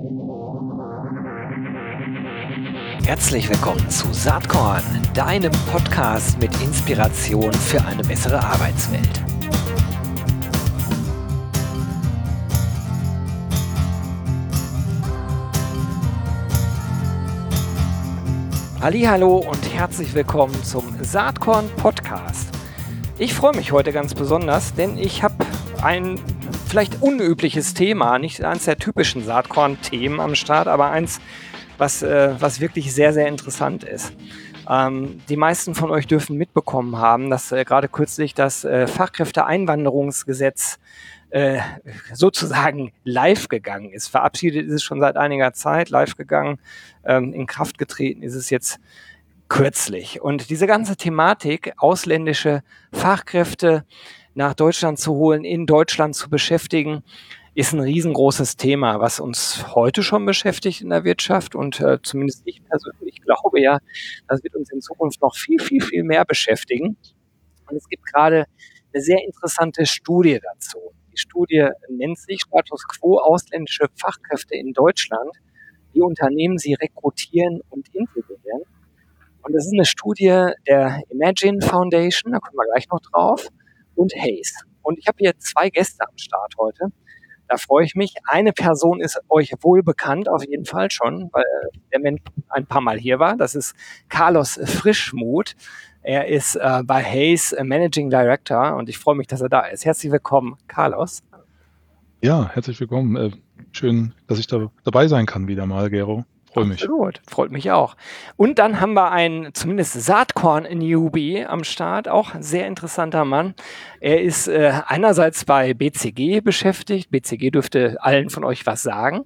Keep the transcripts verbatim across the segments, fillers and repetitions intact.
Herzlich willkommen zu Saatkorn, deinem Podcast mit Inspiration für eine bessere Arbeitswelt. Hallihallo und herzlich willkommen zum Saatkorn Podcast. Ich freue mich heute ganz besonders, denn ich habe ein vielleicht unübliches Thema, nicht eines der typischen Saatkorn-Themen am Start, aber eins, was, äh, was wirklich sehr, sehr interessant ist. Ähm, die meisten von euch dürfen mitbekommen haben, dass äh, gerade kürzlich das äh, Fachkräfteeinwanderungsgesetz äh, sozusagen live gegangen ist. Verabschiedet ist es schon seit einiger Zeit, live gegangen, ähm, in Kraft getreten ist es jetzt kürzlich. Und diese ganze Thematik, ausländische Fachkräfte nach Deutschland zu holen, in Deutschland zu beschäftigen, ist ein riesengroßes Thema, was uns heute schon beschäftigt in der Wirtschaft. Und äh, zumindest ich persönlich glaube ja, das wird uns in Zukunft noch viel, viel, viel mehr beschäftigen. Und es gibt gerade eine sehr interessante Studie dazu. Die Studie nennt sich Status Quo ausländische Fachkräfte in Deutschland. Wie Unternehmen sie rekrutieren und integrieren. Und das ist eine Studie der Imagine Foundation, da kommen wir gleich noch drauf, und Hays. Und ich habe hier zwei Gäste am Start heute. Da freue ich mich. Eine Person ist euch wohl bekannt, auf jeden Fall schon, weil der Mensch ein paar Mal hier war. Das ist Carlos Frischmuth. Er ist äh, bei Hays Managing Director und ich freue mich, dass er da ist. Herzlich willkommen, Carlos. Ja, herzlich willkommen. Äh, schön, dass ich da dabei sein kann wieder mal, Gero. Freue mich. Absolut, freut mich auch. Und dann haben wir einen zumindest Saatkorn-Newbie am Start, auch ein sehr interessanter Mann. Er ist äh, einerseits bei B C G beschäftigt. B C G dürfte allen von euch was sagen.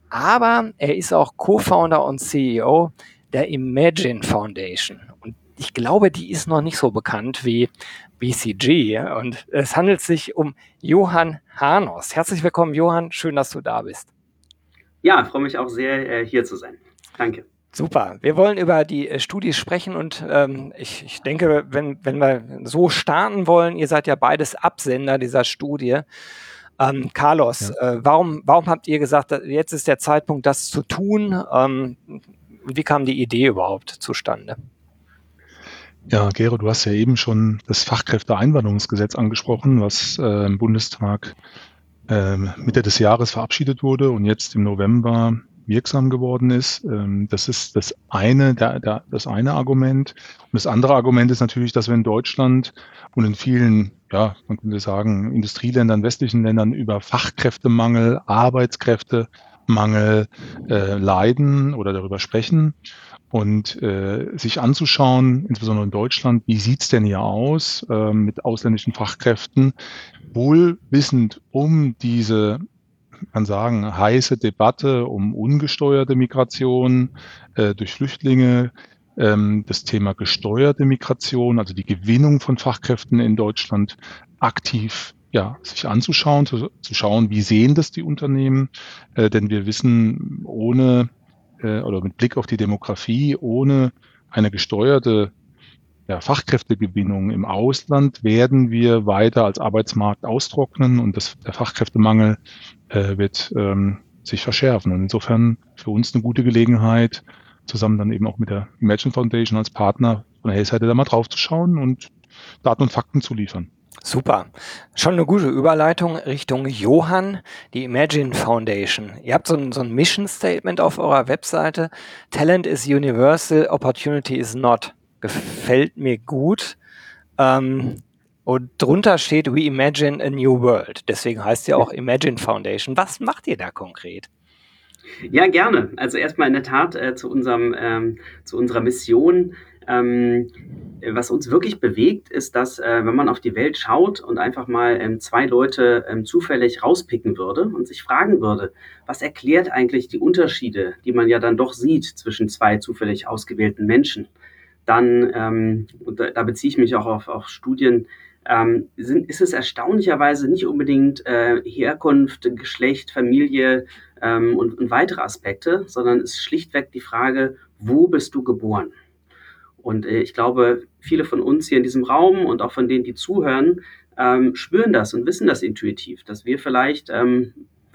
Aber er ist auch Co-Founder und C E O der Imagine Foundation. Und ich glaube, die ist noch nicht so bekannt wie B C G. Und es handelt sich um Johann Harnos. Herzlich willkommen, Johann. Schön, dass du da bist. Ja, freue mich auch sehr, äh, hier zu sein. Danke. Super. Wir wollen über die äh, Studie sprechen und ähm, ich, ich denke, wenn, wenn wir so starten wollen, ihr seid ja beides Absender dieser Studie. Ähm, Carlos, Ja. äh, warum, warum habt ihr gesagt, jetzt ist der Zeitpunkt, das zu tun? Ähm, wie kam die Idee überhaupt zustande? Ja, Gero, du hast ja eben schon das Fachkräfteeinwanderungsgesetz angesprochen, was äh, im Bundestag äh, Mitte des Jahres verabschiedet wurde und jetzt im November wirksam geworden ist. Ähm, das ist das eine, der, der, das eine Argument. Und das andere Argument ist natürlich, dass wir in Deutschland und in vielen, ja, man könnte sagen, Industrieländern, westlichen Ländern über Fachkräftemangel, Arbeitskräftemangel äh, leiden oder darüber sprechen. Und äh, sich anzuschauen, insbesondere in Deutschland, wie sieht's denn hier aus äh, mit ausländischen Fachkräften, wohl wissend um diese, man sagen, heiße Debatte um ungesteuerte Migration äh, durch Flüchtlinge, ähm, das Thema gesteuerte Migration, also die Gewinnung von Fachkräften in Deutschland aktiv ja, sich anzuschauen, zu, zu schauen, wie sehen das die Unternehmen, äh, denn wir wissen, ohne oder mit Blick auf die Demografie, ohne eine gesteuerte ja, Fachkräftegewinnung im Ausland werden wir weiter als Arbeitsmarkt austrocknen und das, der Fachkräftemangel äh, wird ähm, sich verschärfen. Und insofern für uns eine gute Gelegenheit, zusammen dann eben auch mit der Imagine Foundation als Partner von der Hays-Seite da mal drauf zu schauen und Daten und Fakten zu liefern. Super. Schon eine gute Überleitung Richtung Johann, die Imagine Foundation. Ihr habt so ein, so ein Mission Statement auf eurer Webseite. Talent is universal, opportunity is not. Gefällt mir gut. Ähm, und drunter steht We Imagine a New World. Deswegen heißt ja auch Imagine Foundation. Was macht ihr da konkret? Ja, gerne. Also erstmal in der Tat äh, zu unserem, ähm, zu unserer Mission. Ähm, was uns wirklich bewegt, ist, dass äh, wenn man auf die Welt schaut und einfach mal ähm, zwei Leute ähm, zufällig rauspicken würde und sich fragen würde, was erklärt eigentlich die Unterschiede, die man ja dann doch sieht zwischen zwei zufällig ausgewählten Menschen, dann, ähm, und da, da beziehe ich mich auch auf, auf Studien, ähm, sind, ist es erstaunlicherweise nicht unbedingt äh, Herkunft, Geschlecht, Familie ähm, und, und weitere Aspekte, sondern es ist schlichtweg die Frage, wo bist du geboren? Und äh, ich glaube, viele von uns hier in diesem Raum und auch von denen, die zuhören, ähm, spüren das und wissen das intuitiv, dass wir vielleicht ähm,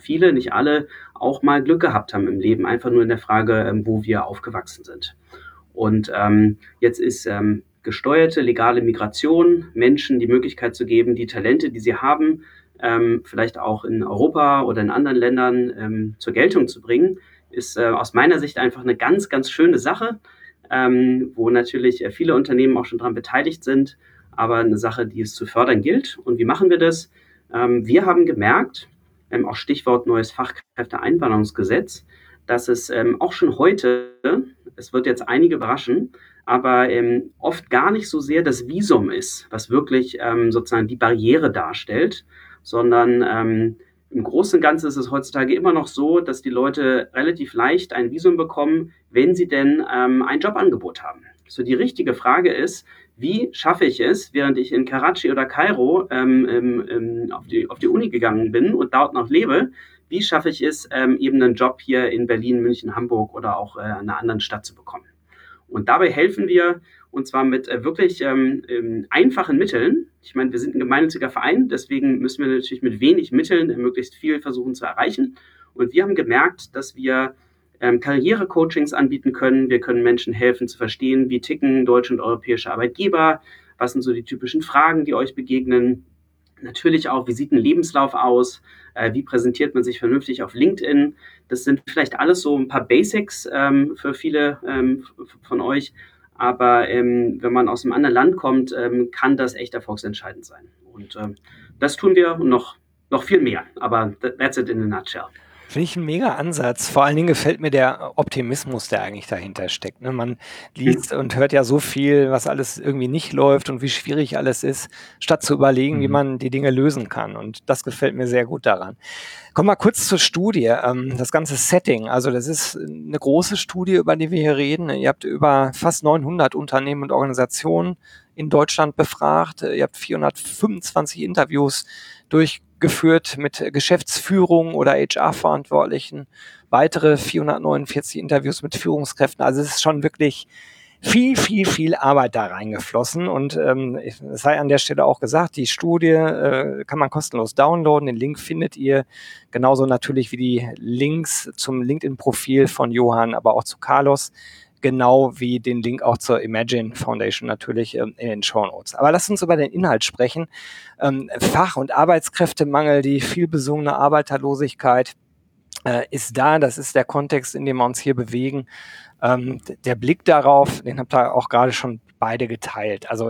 viele, nicht alle, auch mal Glück gehabt haben im Leben, einfach nur in der Frage, ähm, wo wir aufgewachsen sind. Und ähm, jetzt ist ähm, gesteuerte, legale Migration, Menschen die Möglichkeit zu geben, die Talente, die sie haben, ähm, vielleicht auch in Europa oder in anderen Ländern ähm, zur Geltung zu bringen, ist äh, aus meiner Sicht einfach eine ganz, ganz schöne Sache, ähm, wo natürlich äh, viele Unternehmen auch schon daran beteiligt sind, aber eine Sache, die es zu fördern gilt. Und wie machen wir das? Ähm, wir haben gemerkt, ähm, auch Stichwort neues Fachkräfteeinwanderungsgesetz, dass es ähm, auch schon heute, es wird jetzt einige überraschen, aber ähm, oft gar nicht so sehr das Visum ist, was wirklich ähm, sozusagen die Barriere darstellt, sondern ähm, im Großen und Ganzen ist es heutzutage immer noch so, dass die Leute relativ leicht ein Visum bekommen, wenn sie denn ähm, ein Jobangebot haben. So die richtige Frage ist, wie schaffe ich es, während ich in Karachi oder Kairo ähm, ähm, auf, die, auf die Uni gegangen bin und dort noch lebe, wie schaffe ich es, ähm, eben einen Job hier in Berlin, München, Hamburg oder auch äh, einer anderen Stadt zu bekommen. Und dabei helfen wir, und zwar mit äh, wirklich ähm, ähm, einfachen Mitteln. Ich meine, wir sind ein gemeinnütziger Verein, deswegen müssen wir natürlich mit wenig Mitteln äh, möglichst viel versuchen zu erreichen. Und wir haben gemerkt, dass wir ähm, Karrierecoachings anbieten können. Wir können Menschen helfen zu verstehen, wie ticken deutsche und europäische Arbeitgeber, was sind so die typischen Fragen, die euch begegnen. Natürlich auch, wie sieht ein Lebenslauf aus? Äh, wie präsentiert man sich vernünftig auf LinkedIn? Das sind vielleicht alles so ein paar Basics ähm, für viele ähm, f- von euch. Aber ähm, wenn man aus einem anderen Land kommt, ähm, kann das echt erfolgsentscheidend sein. Und ähm, das tun wir und noch, noch viel mehr. Aber that's it in a nutshell. Finde ich ein mega Ansatz. Vor allen Dingen gefällt mir der Optimismus, der eigentlich dahinter steckt. Ne? Man liest und hört ja so viel, was alles irgendwie nicht läuft und wie schwierig alles ist, statt zu überlegen, wie Mhm. man die Dinge lösen kann. Und das gefällt mir sehr gut daran. Kommen wir kurz zur Studie. Ähm, das ganze Setting, also das ist eine große Studie, über die wir hier reden. Ihr habt über fast neunhundert Unternehmen und Organisationen in Deutschland befragt. Ihr habt vierhundertfünfundzwanzig Interviews durchgeführt mit Geschäftsführung oder H R-Verantwortlichen, weitere vierhundertneunundvierzig Interviews mit Führungskräften. Also es ist schon wirklich viel, viel, viel Arbeit da reingeflossen. Und ähm, es sei an der Stelle auch gesagt, die Studie äh, kann man kostenlos downloaden. Den Link findet ihr genauso natürlich wie die Links zum LinkedIn-Profil von Johann, aber auch zu Carlos, genau wie den Link auch zur Imagine Foundation natürlich ähm, in den Shownotes. Aber lasst uns über den Inhalt sprechen. Ähm, Fach- und Arbeitskräftemangel, die vielbesungene Arbeiterlosigkeit äh, ist da. Das ist der Kontext, in dem wir uns hier bewegen. Ähm, der Blick darauf, den habt ihr auch gerade schon beide geteilt. Also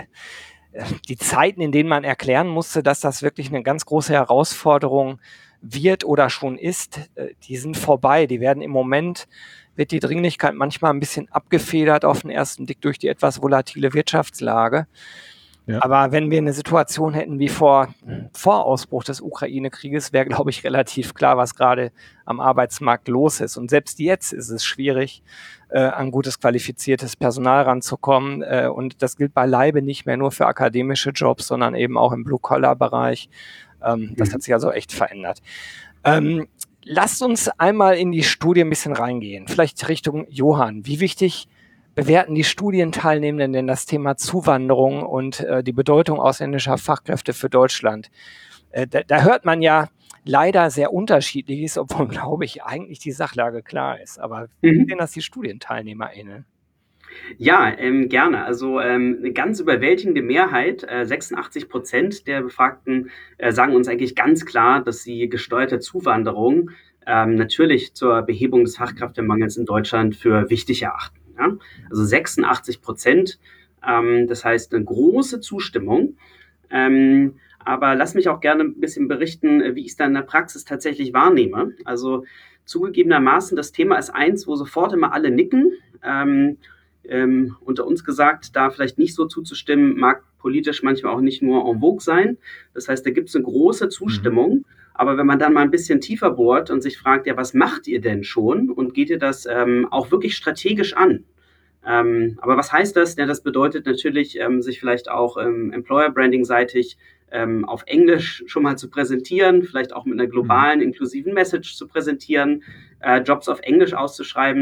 die Zeiten, in denen man erklären musste, dass das wirklich eine ganz große Herausforderung wird oder schon ist, die sind vorbei. Die werden im Moment, wird die Dringlichkeit manchmal ein bisschen abgefedert auf den ersten Blick durch die etwas volatile Wirtschaftslage. Ja. Aber wenn wir eine Situation hätten wie vor, vor Ausbruch des Ukraine-Krieges, wäre, glaube ich, relativ klar, was gerade am Arbeitsmarkt los ist. Und selbst jetzt ist es schwierig, äh, an gutes, qualifiziertes Personal ranzukommen. Äh, und das gilt beileibe nicht mehr nur für akademische Jobs, sondern eben auch im Blue-Collar-Bereich. Ähm, das mhm. hat sich also echt verändert. Ähm, lasst uns einmal in die Studie ein bisschen reingehen. Vielleicht Richtung Johann. Wie wichtig bewerten die Studienteilnehmenden denn das Thema Zuwanderung und äh, die Bedeutung ausländischer Fachkräfte für Deutschland? Äh, da, da hört man ja leider sehr Unterschiedliches, obwohl, glaube ich, eigentlich die Sachlage klar ist. Aber wie mhm. sehen das die StudienteilnehmerInnen? Ja, ähm, gerne. Also ähm, eine ganz überwältigende Mehrheit, äh, sechsundachtzig Prozent der Befragten äh, sagen uns eigentlich ganz klar, dass sie gesteuerte Zuwanderung ähm, natürlich zur Behebung des Fachkräftemangels in Deutschland für wichtig erachten. Ja? Also sechsundachtzig Prozent, ähm, das heißt eine große Zustimmung. Ähm, aber lass mich auch gerne ein bisschen berichten, wie ich es dann in der Praxis tatsächlich wahrnehme. Also zugegebenermaßen, das Thema ist eins, wo sofort immer alle nicken. Ähm, ähm, unter uns gesagt, da vielleicht nicht so zuzustimmen, mag politisch manchmal auch nicht nur en vogue sein. Das heißt, da gibt es eine große Zustimmung. Mhm. Aber wenn man dann mal ein bisschen tiefer bohrt und sich fragt, ja, was macht ihr denn schon? Und geht ihr das ähm, auch wirklich strategisch an? Ähm, aber was heißt das? Ja, das bedeutet natürlich, ähm, sich vielleicht auch ähm, Employer-Branding-seitig ähm, auf Englisch schon mal zu präsentieren, vielleicht auch mit einer globalen, inklusiven Message zu präsentieren, äh, Jobs auf Englisch auszuschreiben.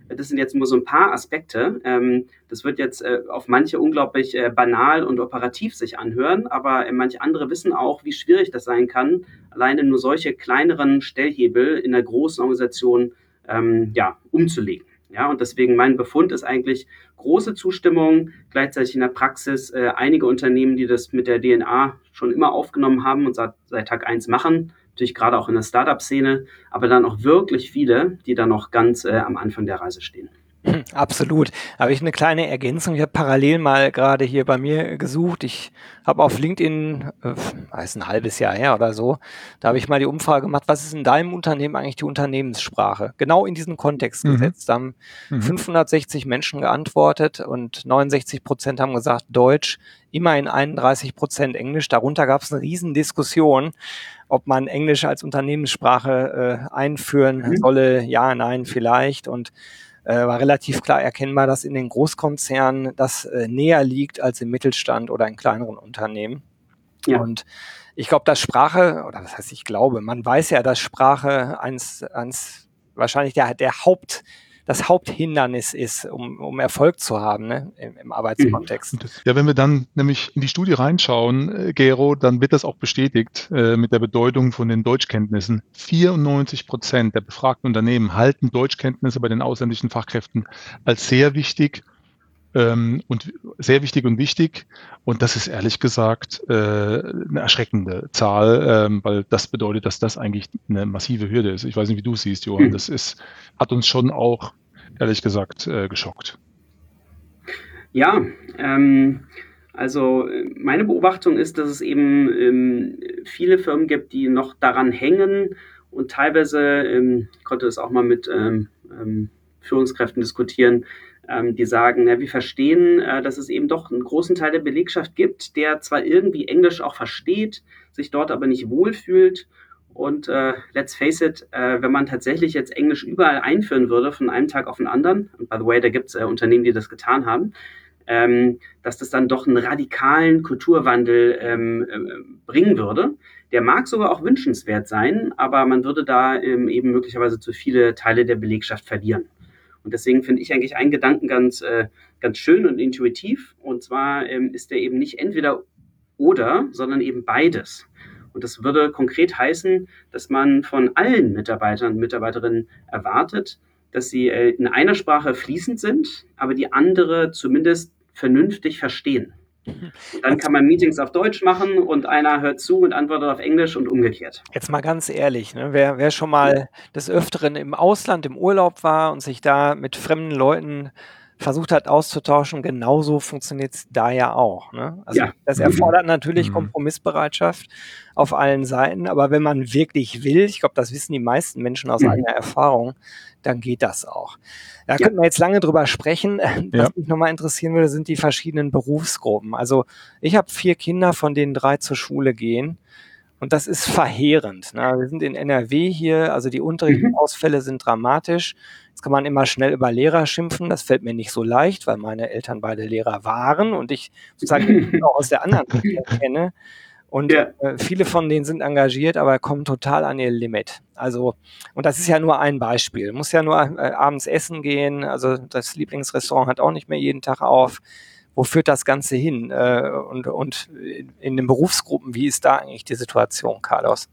das sind jetzt nur so ein paar Aspekte. Ähm, das wird jetzt äh, auf manche unglaublich äh, banal und operativ sich anhören, aber äh, manche andere wissen auch, wie schwierig das sein kann, alleine nur solche kleineren Stellhebel in einer großen Organisation ähm, ja, umzulegen. Ja, und deswegen mein Befund ist eigentlich große Zustimmung, gleichzeitig in der Praxis äh, einige Unternehmen, die das mit der D N A schon immer aufgenommen haben und seit, seit Tag eins machen, natürlich gerade auch in der Startup-Szene, aber dann auch wirklich viele, die da noch ganz äh, am Anfang der Reise stehen. Absolut. Habe ich eine kleine Ergänzung. Ich habe parallel mal gerade hier bei mir gesucht. Ich habe auf LinkedIn, äh, ist ein halbes Jahr her oder so, da habe ich mal die Umfrage gemacht, was ist in deinem Unternehmen eigentlich die Unternehmenssprache? Genau in diesen Kontext Mhm. gesetzt. Da haben Mhm. fünfhundertsechzig Menschen geantwortet und neunundsechzig Prozent haben gesagt Deutsch, immerhin einunddreißig Prozent Englisch. Darunter gab es eine riesen Diskussion, ob man Englisch als Unternehmenssprache äh, einführen Mhm. solle. Ja, nein, vielleicht. Und Äh, war relativ klar erkennbar, dass in den Großkonzernen das äh, näher liegt als im Mittelstand oder in kleineren Unternehmen. Ja. Und ich glaube, dass Sprache, oder was heißt ich glaube, man weiß ja, dass Sprache eins, eins wahrscheinlich der, der Haupt, das Haupthindernis ist, um, um Erfolg zu haben, ne, im, im Arbeitskontext. Und das, ja, wenn wir dann nämlich in die Studie reinschauen, äh, Gero, dann wird das auch bestätigt äh, mit der Bedeutung von den Deutschkenntnissen. vierundneunzig Prozent der befragten Unternehmen halten Deutschkenntnisse bei den ausländischen Fachkräften als sehr wichtig ähm, und sehr wichtig und wichtig. Und das ist ehrlich gesagt äh, eine erschreckende Zahl, ähm, weil das bedeutet, dass das eigentlich eine massive Hürde ist. Ich weiß nicht, wie du es siehst, Johann. Das ist, hat uns schon auch ehrlich gesagt äh, geschockt. Ja, ähm, also meine Beobachtung ist, dass es eben ähm, viele Firmen gibt, die noch daran hängen und teilweise, ähm, ich konnte das auch mal mit ähm, ähm, Führungskräften diskutieren, ähm, die sagen, na, wir verstehen, äh, dass es eben doch einen großen Teil der Belegschaft gibt, der zwar irgendwie Englisch auch versteht, sich dort aber nicht wohlfühlt. Und äh, let's face it, äh, wenn man tatsächlich jetzt Englisch überall einführen würde, von einem Tag auf den anderen, und by the way, da gibt es äh, Unternehmen, die das getan haben, ähm, dass das dann doch einen radikalen Kulturwandel ähm, äh, bringen würde. Der mag sogar auch wünschenswert sein, aber man würde da ähm, eben möglicherweise zu viele Teile der Belegschaft verlieren. Und deswegen finde ich eigentlich einen Gedanken ganz, äh, ganz schön und intuitiv. Und zwar ähm, ist der eben nicht entweder oder, sondern eben beides. Und das würde konkret heißen, dass man von allen Mitarbeitern und Mitarbeiterinnen erwartet, dass sie äh, in einer Sprache fließend sind, aber die andere zumindest vernünftig verstehen. Und dann kann man Meetings auf Deutsch machen und einer hört zu und antwortet auf Englisch und umgekehrt. Jetzt mal ganz ehrlich, ne, wer, wer schon mal des Öfteren im Ausland im Urlaub war und sich da mit fremden Leuten versucht hat auszutauschen, genauso funktioniert es da ja auch. Ne? Also Ja. das erfordert natürlich Mhm. Kompromissbereitschaft auf allen Seiten, aber wenn man wirklich will, ich glaube, das wissen die meisten Menschen aus Mhm. eigener Erfahrung, dann geht das auch. Da Ja. könnten wir jetzt lange drüber sprechen. Was Ja. mich nochmal interessieren würde, sind die verschiedenen Berufsgruppen. Also ich habe vier Kinder, von denen drei zur Schule gehen. Und das ist verheerend. Ne? Wir sind in N R W hier, also die Unterrichtsausfälle sind dramatisch. Jetzt kann man immer schnell über Lehrer schimpfen. Das fällt mir nicht so leicht, weil meine Eltern beide Lehrer waren und ich sozusagen auch aus der anderen Richtung kenne. Und Ja. äh, viele von denen sind engagiert, aber kommen total an ihr Limit. Also, und das ist ja nur ein Beispiel. Muss ja nur äh, abends essen gehen. Also das Lieblingsrestaurant hat auch nicht mehr jeden Tag auf. Wo führt das Ganze hin? Äh, und, und in den Berufsgruppen, wie ist da eigentlich die Situation, Carlos?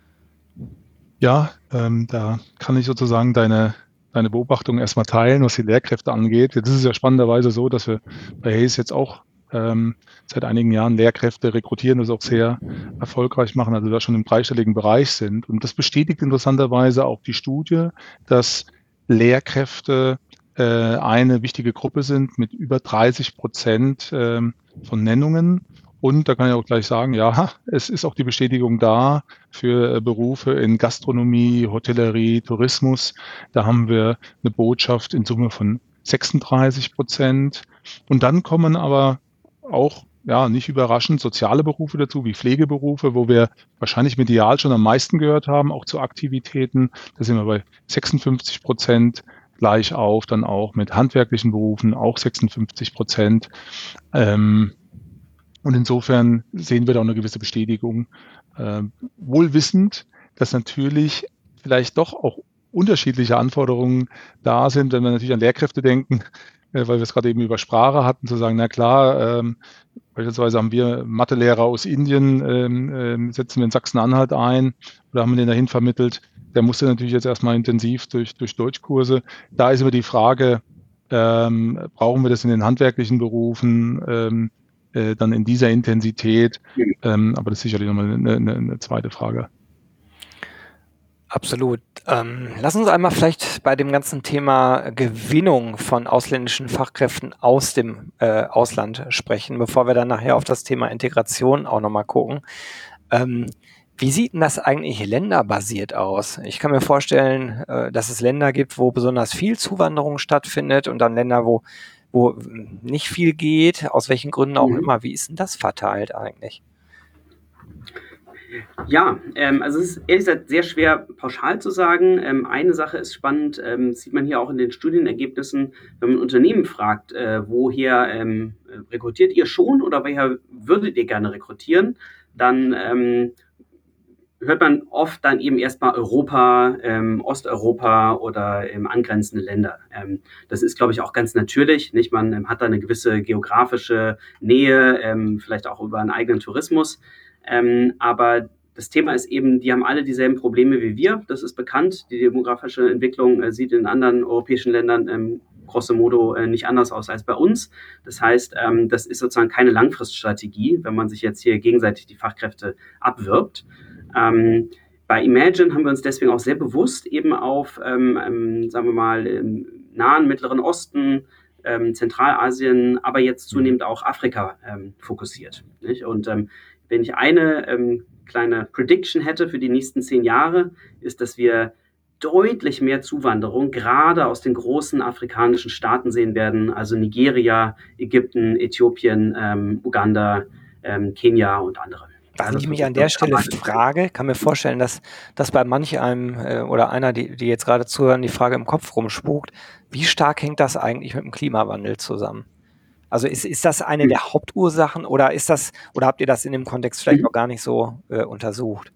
Ja, ähm, da kann ich sozusagen deine, deine Beobachtung erstmal teilen, was die Lehrkräfte angeht. Jetzt ist es ja spannenderweise so, dass wir bei Hayes jetzt auch ähm, seit einigen Jahren Lehrkräfte rekrutieren, das auch sehr erfolgreich machen, also da schon im dreistelligen Bereich sind. Und das bestätigt interessanterweise auch die Studie, dass Lehrkräfte äh, eine wichtige Gruppe sind mit über dreißig Prozent ähm, von Nennungen. Und da kann ich auch gleich sagen, ja, es ist auch die Bestätigung da für äh, Berufe in Gastronomie, Hotellerie, Tourismus. Da haben wir eine Botschaft in Summe von sechsunddreißig Prozent. Und dann kommen aber auch, ja, nicht überraschend, soziale Berufe dazu, wie Pflegeberufe, wo wir wahrscheinlich medial schon am meisten gehört haben, auch zu Aktivitäten. Da sind wir bei sechsundfünfzig Prozent, gleich auf, dann auch mit handwerklichen Berufen, auch sechsundfünfzig Prozent. Ähm, Und insofern sehen wir da auch eine gewisse Bestätigung, äh, wohl wissend, dass natürlich vielleicht doch auch unterschiedliche Anforderungen da sind, wenn wir natürlich an Lehrkräfte denken, äh, weil wir es gerade eben über Sprache hatten, zu sagen, na klar, ähm, beispielsweise haben wir Mathelehrer aus Indien, ähm, ähm, setzen wir in Sachsen-Anhalt ein oder haben wir den dahin vermittelt. Der musste natürlich jetzt erstmal intensiv durch, durch Deutschkurse. Da ist immer die Frage, ähm, brauchen wir das in den handwerklichen Berufen, ähm, äh, dann in dieser Intensität? Ähm, aber das ist sicherlich nochmal eine, eine, eine zweite Frage. Absolut. Ähm, lass uns einmal vielleicht bei dem ganzen Thema Gewinnung von ausländischen Fachkräften aus dem äh, Ausland sprechen, bevor wir dann nachher auf das Thema Integration auch nochmal gucken. Ähm, wie sieht denn das eigentlich länderbasiert aus? Ich kann mir vorstellen, äh, dass es Länder gibt, wo besonders viel Zuwanderung stattfindet und dann Länder, wo, wo nicht viel geht, aus welchen Gründen auch Mhm. immer. Wie ist denn das verteilt eigentlich? Ja, ähm, also es ist ehrlich gesagt sehr schwer pauschal zu sagen. Ähm, eine Sache ist spannend, ähm, sieht man hier auch in den Studienergebnissen, wenn man Unternehmen fragt, äh, woher ähm, rekrutiert ihr schon oder woher würdet ihr gerne rekrutieren, dann ähm, hört man oft dann eben erstmal Europa, ähm, Osteuropa oder ähm, angrenzende Länder. Ähm, das ist, glaube ich, auch ganz natürlich. Nicht? Man ähm, hat da eine gewisse geografische Nähe, ähm, vielleicht auch über einen eigenen Tourismus. Ähm, aber das Thema ist eben, die haben alle dieselben Probleme wie wir. Das ist bekannt. Die demografische Entwicklung äh, sieht in anderen europäischen Ländern ähm, grosso modo äh, nicht anders aus als bei uns. Das heißt, ähm, das ist sozusagen keine Langfriststrategie, wenn man sich jetzt hier gegenseitig die Fachkräfte abwirbt. Ähm, bei Imagine haben wir uns deswegen auch sehr bewusst eben auf, ähm, ähm, sagen wir mal, im Nahen, Mittleren Osten, ähm, Zentralasien, aber jetzt zunehmend auch Afrika ähm, fokussiert. Nicht? Und ähm, wenn ich eine ähm, kleine Prediction hätte für die nächsten zehn Jahre, ist, dass wir deutlich mehr Zuwanderung gerade aus den großen afrikanischen Staaten sehen werden, also Nigeria, Ägypten, Äthiopien, ähm, Uganda, ähm, Kenia und andere. Was Ja, ich mich an der Stelle frage, kann mir vorstellen, dass, dass bei manch einem äh, oder einer, die, die jetzt gerade zuhören, die Frage im Kopf rumspukt, wie stark hängt das eigentlich mit dem Klimawandel zusammen? Also ist, ist das eine Mhm. der Hauptursachen oder ist das, oder habt ihr das in dem Kontext vielleicht auch gar nicht so äh, untersucht?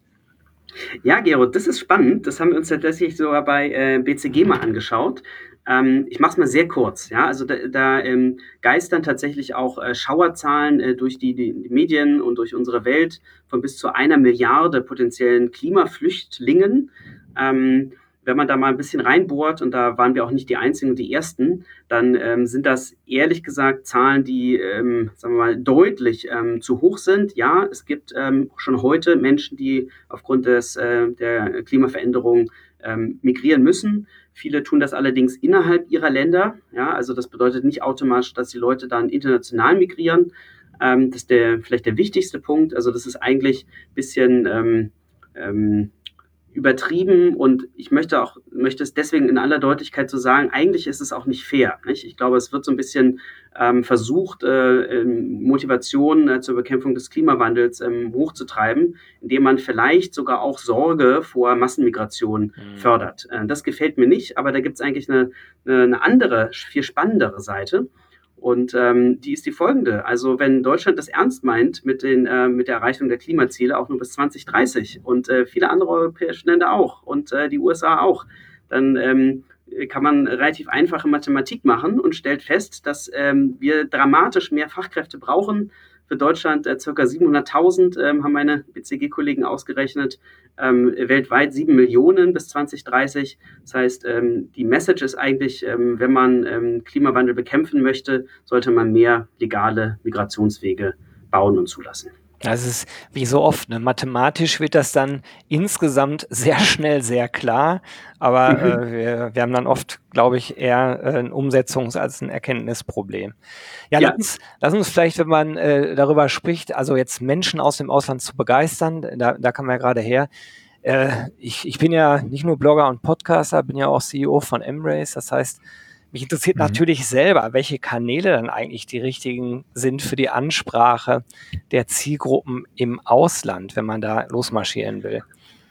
Ja, Gero, das ist spannend. Das haben wir uns tatsächlich sogar bei äh, B C G mal angeschaut. Ähm, ich mache es mal sehr kurz. Ja, also da, da ähm, geistern tatsächlich auch äh, Schauerzahlen äh, durch die, die, die Medien und durch unsere Welt von bis zu einer Milliarde potenziellen Klimaflüchtlingen. Ähm, wenn man da mal ein bisschen reinbohrt, und da waren wir auch nicht die Einzigen und die Ersten, dann ähm, sind das ehrlich gesagt Zahlen, die, ähm, sagen wir mal, deutlich ähm, zu hoch sind. Ja, es gibt ähm, schon heute Menschen, die aufgrund des, äh, der Klimaveränderung ähm, migrieren müssen. Viele tun das allerdings innerhalb ihrer Länder. Ja, also das bedeutet nicht automatisch, dass die Leute dann international migrieren. Ähm, das ist der, vielleicht der wichtigste Punkt. Also das ist eigentlich ein bisschen ähm, ähm, übertrieben und ich möchte auch möchte es deswegen in aller Deutlichkeit so sagen, eigentlich ist es auch nicht fair. Nicht? Ich glaube, es wird so ein bisschen ähm, versucht, äh, Motivation äh, zur Bekämpfung des Klimawandels ähm, hochzutreiben, indem man vielleicht sogar auch Sorge vor Massenmigration mhm. fördert. Äh, das gefällt mir nicht, aber da gibt es eigentlich eine, eine andere, viel spannendere Seite. Und ähm, die ist die folgende. Also wenn Deutschland das ernst meint mit, den, äh, mit der Erreichung der Klimaziele, auch nur bis zwanzig dreißig und äh, viele andere europäische Länder auch und äh, die U S A auch, dann ähm, kann man relativ einfache Mathematik machen und stellt fest, dass ähm, wir dramatisch mehr Fachkräfte brauchen. Für Deutschland äh, ca. siebenhunderttausend ähm, haben meine B C G-Kollegen ausgerechnet, ähm, weltweit sieben Millionen bis zwanzig dreißig. Das heißt, ähm, die Message ist eigentlich, ähm, wenn man ähm, Klimawandel bekämpfen möchte, sollte man mehr legale Migrationswege bauen und zulassen. Das ist wie so oft, ne? Mathematisch wird das dann insgesamt sehr schnell sehr klar, aber mhm. äh, wir, wir haben dann oft, glaube ich, eher äh, ein Umsetzungs- als ein Erkenntnisproblem. Ja, ja. Lass, uns, lass uns vielleicht, wenn man äh, darüber spricht, also jetzt Menschen aus dem Ausland zu begeistern, da, da kann man ja gerade her. Äh, ich, ich bin ja nicht nur Blogger und Podcaster, bin ja auch C E O von Embrace, das heißt, mich interessiert mhm. natürlich selber, welche Kanäle dann eigentlich die richtigen sind für die Ansprache der Zielgruppen im Ausland, wenn man da losmarschieren will.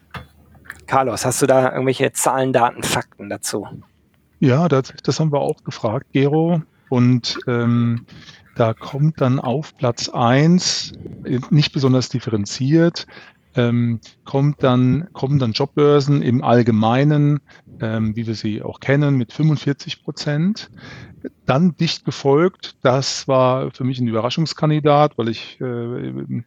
Carlos, hast du da irgendwelche Zahlen, Daten, Fakten dazu? Ja, das, das haben wir auch gefragt, Gero. Und ähm, da kommt dann auf Platz eins, nicht besonders differenziert, ähm, kommt dann, kommen dann Jobbörsen im Allgemeinen, ähm, wie wir sie auch kennen, mit fünfundvierzig Prozent. Dann dicht gefolgt, das war für mich ein Überraschungskandidat, weil ich äh,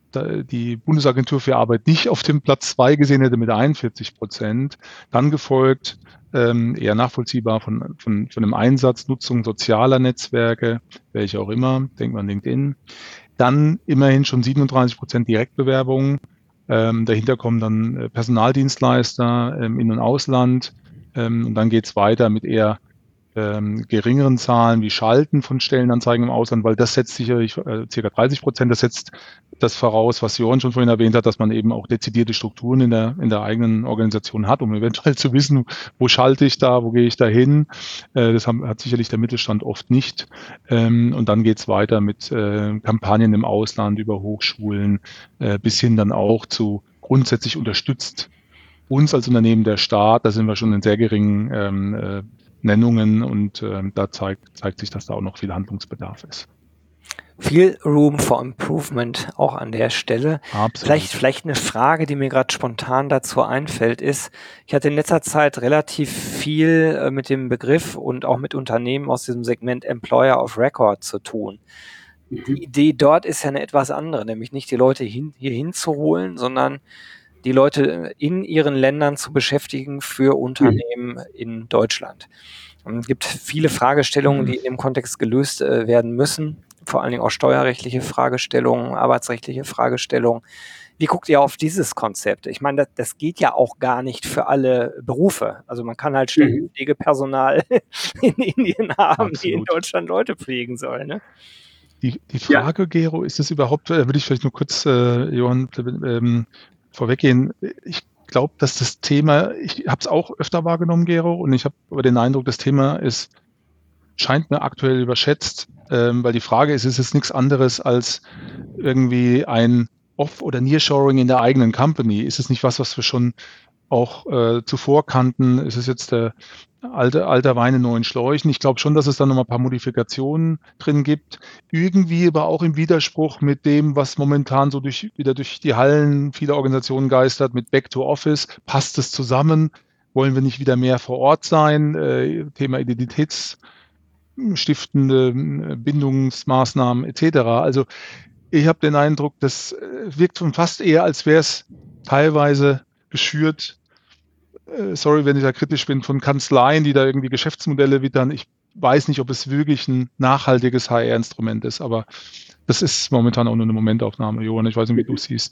die Bundesagentur für Arbeit nicht auf dem Platz zwei gesehen hätte mit einundvierzig Prozent. Dann gefolgt, ähm, eher nachvollziehbar von, von, von einem Einsatz, Nutzung sozialer Netzwerke, welche auch immer, denkt man LinkedIn. Dann immerhin schon siebenunddreißig Prozent Direktbewerbungen. Ähm, dahinter kommen dann Personaldienstleister im In- und Ausland. Ähm, und dann geht es weiter mit eher ähm, geringeren Zahlen wie Schalten von Stellenanzeigen im Ausland, weil das setzt sicherlich äh, ca. dreißig Prozent, das setzt das voraus, was Johann schon vorhin erwähnt hat, dass man eben auch dezidierte Strukturen in der, in der eigenen Organisation hat, um eventuell zu wissen, wo schalte ich da, wo gehe ich da hin. Äh, das haben, hat sicherlich der Mittelstand oft nicht. Ähm, und dann geht es weiter mit äh, Kampagnen im Ausland über Hochschulen äh, bis hin dann auch zu grundsätzlich unterstützt uns als Unternehmen der Staat, da sind wir schon in sehr geringen ähm, äh, Nennungen und äh, da zeigt, zeigt sich, dass da auch noch viel Handlungsbedarf ist. Viel Room for Improvement auch an der Stelle. Absolut. Vielleicht, vielleicht eine Frage, die mir gerade spontan dazu einfällt, ist, ich hatte in letzter Zeit relativ viel äh, mit dem Begriff und auch mit Unternehmen aus diesem Segment Employer of Record zu tun. Mhm. Die Idee dort ist ja eine etwas andere, nämlich nicht die Leute hin, hier hinzuholen, sondern die Leute in ihren Ländern zu beschäftigen für Unternehmen mhm. in Deutschland. Und es gibt viele Fragestellungen, die in dem Kontext gelöst äh, werden müssen, vor allen Dingen auch steuerrechtliche Fragestellungen, arbeitsrechtliche Fragestellungen. Wie guckt ihr auf dieses Konzept? Ich meine, das, das geht ja auch gar nicht für alle Berufe. Also man kann halt ständig mhm. Pflegepersonal in Indien haben, Absolut. Die in Deutschland Leute pflegen sollen, ne? Die, die Frage, ja. Gero, ist es überhaupt, da würde ich vielleicht nur kurz, äh, Johann, ähm, vorweggehen. Ich glaube, dass das Thema, ich habe es auch öfter wahrgenommen, Gero, und ich habe aber den Eindruck, das Thema ist, scheint mir aktuell überschätzt, ähm, weil die Frage ist, ist es nichts anderes als irgendwie ein Off- oder Nearshoring in der eigenen Company? Ist es nicht was, was wir schon auch äh, zuvor kannten? Ist es jetzt der alte, alter Wein in neuen Schläuchen? Ich glaube schon, dass es da nochmal ein paar Modifikationen drin gibt. Irgendwie aber auch im Widerspruch mit dem, was momentan so durch, wieder durch die Hallen vieler Organisationen geistert, mit Back to Office. Passt es zusammen? Wollen wir nicht wieder mehr vor Ort sein? Äh, Thema Identitäts stiftende Bindungsmaßnahmen et cetera. Also ich habe den Eindruck, das wirkt schon fast eher, als wäre es teilweise geschürt, äh, sorry, wenn ich da kritisch bin, von Kanzleien, die da irgendwie Geschäftsmodelle wittern. Ich weiß nicht, ob es wirklich ein nachhaltiges H R-Instrument ist, aber das ist momentan auch nur eine Momentaufnahme, Johann. Ich weiß nicht, wie du es siehst.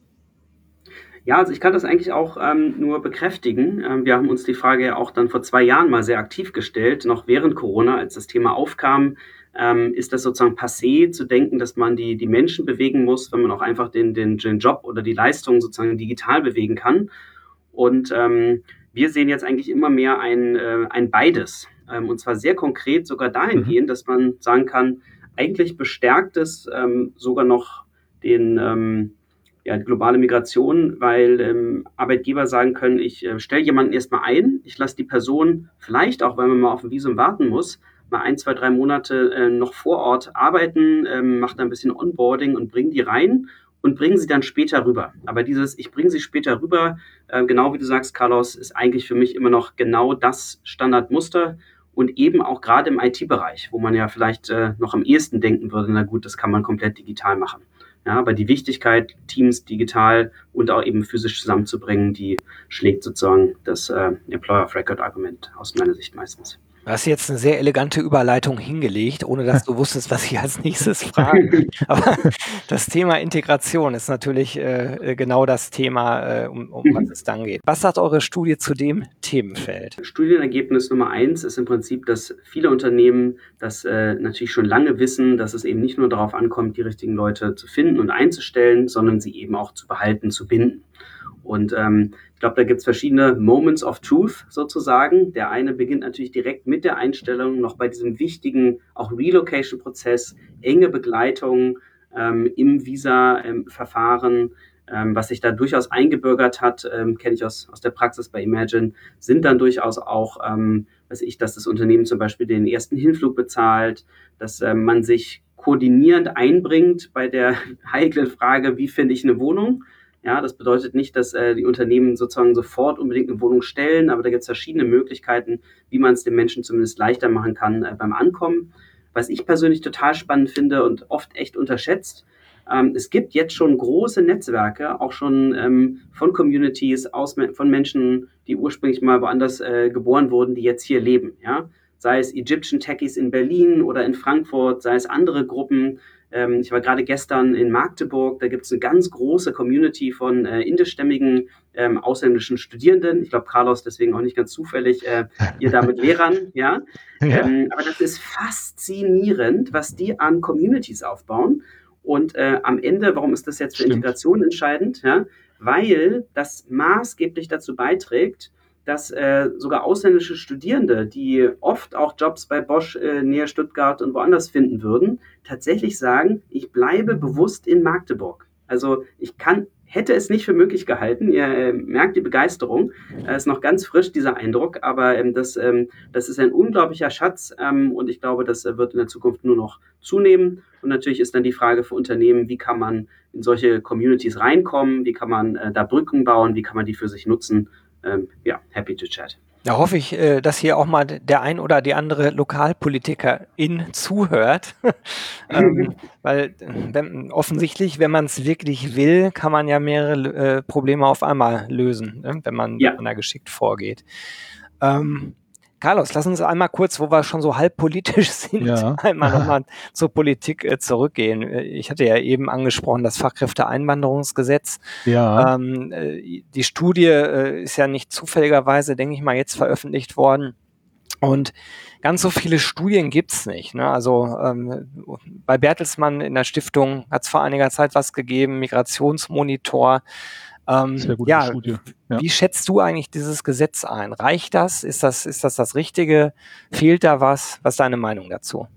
Ja, also ich kann das eigentlich auch ähm, nur bekräftigen. Ähm, wir haben uns die Frage ja auch dann vor zwei Jahren mal sehr aktiv gestellt, noch während Corona, als das Thema aufkam. Ähm, ist das sozusagen passé zu denken, dass man die, die Menschen bewegen muss, wenn man auch einfach den, den, den Job oder die Leistung sozusagen digital bewegen kann? Und ähm, wir sehen jetzt eigentlich immer mehr ein, äh, ein Beides. Ähm, und zwar sehr konkret sogar dahingehend, mhm. dass man sagen kann, eigentlich bestärkt es ähm, sogar noch den... Ähm, Ja, globale Migration, weil ähm, Arbeitgeber sagen können, ich äh, stelle jemanden erstmal ein, ich lasse die Person vielleicht auch, weil man mal auf ein Visum warten muss, mal ein, zwei, drei Monate äh, noch vor Ort arbeiten, ähm, mache da ein bisschen Onboarding und bringe die rein und bringen sie dann später rüber. Aber dieses, ich bringe sie später rüber, äh, genau wie du sagst, Carlos, ist eigentlich für mich immer noch genau das Standardmuster und eben auch gerade im I T-Bereich, wo man ja vielleicht äh, noch am ehesten denken würde, na gut, das kann man komplett digital machen. Ja, aber die Wichtigkeit, Teams digital und auch eben physisch zusammenzubringen, die schlägt sozusagen das äh, Employer of Record Argument aus meiner Sicht meistens. Du hast jetzt eine sehr elegante Überleitung hingelegt, ohne dass du wusstest, was ich als nächstes frage. Aber das Thema Integration ist natürlich äh, genau das Thema, äh, um, um was es dann geht. Was sagt eure Studie zu dem Themenfeld? Studienergebnis Nummer eins ist im Prinzip, dass viele Unternehmen das äh, natürlich schon lange wissen, dass es eben nicht nur darauf ankommt, die richtigen Leute zu finden und einzustellen, sondern sie eben auch zu behalten, zu binden. Und ähm, ich glaube, da gibt es verschiedene Moments of Truth sozusagen. Der eine beginnt natürlich direkt mit der Einstellung, noch bei diesem wichtigen auch Relocation-Prozess, enge Begleitung ähm, im Visa-Verfahren, ähm, was sich da durchaus eingebürgert hat, ähm, kenne ich aus, aus der Praxis bei Imagine, sind dann durchaus auch, ähm, weiß ich, dass das Unternehmen zum Beispiel den ersten Hinflug bezahlt, dass ähm, man sich koordinierend einbringt bei der heiklen Frage, wie finde ich eine Wohnung? Ja, das bedeutet nicht, dass äh, die Unternehmen sozusagen sofort unbedingt eine Wohnung stellen, aber da gibt es verschiedene Möglichkeiten, wie man es den Menschen zumindest leichter machen kann äh, beim Ankommen. Was ich persönlich total spannend finde und oft echt unterschätzt, ähm, es gibt jetzt schon große Netzwerke, auch schon ähm, von Communities, aus, von Menschen, die ursprünglich mal woanders äh, geboren wurden, die jetzt hier leben. Ja? Sei es Egyptian Techies in Berlin oder in Frankfurt, sei es andere Gruppen. Ähm, ich war gerade gestern in Magdeburg, da gibt es eine ganz große Community von äh, indischstämmigen ähm, ausländischen Studierenden. Ich glaube, Carlos deswegen auch nicht ganz zufällig äh, ihr da mit Lehrern. Ja? Ja. Ähm, aber das ist faszinierend, was die an Communities aufbauen. Und äh, am Ende, warum ist das jetzt für Stimmt. Integration entscheidend? Ja? Weil das maßgeblich dazu beiträgt, dass äh, sogar ausländische Studierende, die oft auch Jobs bei Bosch äh, näher Stuttgart und woanders finden würden, tatsächlich sagen, ich bleibe bewusst in Magdeburg. Also ich kann, hätte es nicht für möglich gehalten. Ihr äh, merkt die Begeisterung. Äh, ist noch ganz frisch, dieser Eindruck, aber ähm, das, ähm, das ist ein unglaublicher Schatz ähm, und ich glaube, das äh, wird in der Zukunft nur noch zunehmen. Und natürlich ist dann die Frage für Unternehmen, wie kann man in solche Communities reinkommen, wie kann man äh, da Brücken bauen, wie kann man die für sich nutzen. Ähm, ja, happy to chat. Da hoffe ich, äh, dass hier auch mal der ein oder die andere Lokalpolitikerin zuhört. ähm, weil wenn, offensichtlich, wenn man es wirklich will, kann man ja mehrere äh, Probleme auf einmal lösen, ne? wenn man, Ja. wenn man da geschickt vorgeht. Ähm, Carlos, lass uns einmal kurz, wo wir schon so halb politisch sind, Ja. einmal nochmal zur Politik äh, zurückgehen. Ich hatte ja eben angesprochen, das Fachkräfteeinwanderungsgesetz. Ja. Ähm, äh, die Studie äh, ist ja nicht zufälligerweise, denke ich mal, jetzt veröffentlicht worden. Und ganz so viele Studien gibt's nicht. Ne? Also ähm, bei Bertelsmann in der Stiftung hat es vor einiger Zeit was gegeben, Migrationsmonitor. Ähm, Sehr gute ja, Studie. Ja. Wie schätzt du eigentlich dieses Gesetz ein? Reicht das? Ist das, ist das das Richtige? Fehlt da was? Was ist deine Meinung dazu?